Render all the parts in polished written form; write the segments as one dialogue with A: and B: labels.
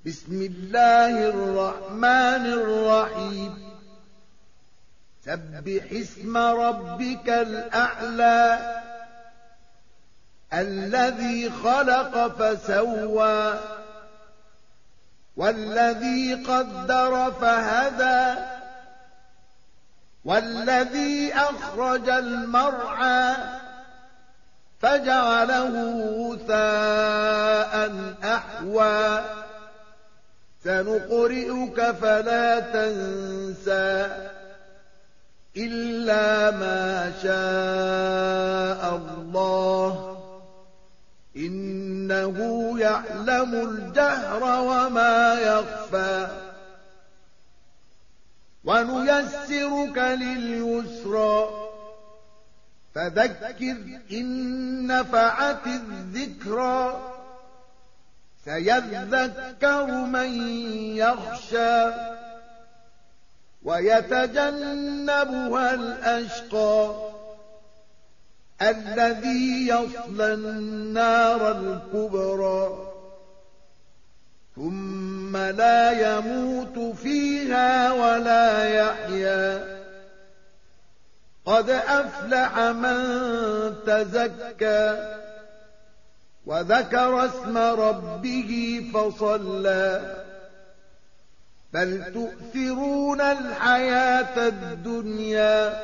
A: بسم الله الرحمن الرحيم سبح اسم ربك الأعلى الذي خلق فسوى والذي قدر فهدى والذي أخرج المرعى فجعله غثاء أحوى سنقرئك فلا تنسى إلا ما شاء الله إنه يعلم الجهر وما يخفى ونيسرك لليسرى فذكر إن نفعت الذكرى سيذكر من يخشى ويتجنبها الأشقى الذي يصلى النار الكبرى ثم لا يموت فيها ولا يحيا قد أفلح من تزكى وذكر اسم ربه فصلى بل تؤثرون الحياة الدنيا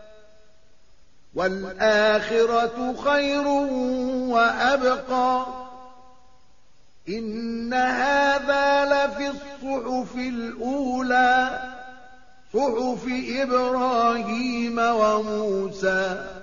A: والآخرة خير وأبقى إن هذا لفي الصحف الأولى صحف إبراهيم وموسى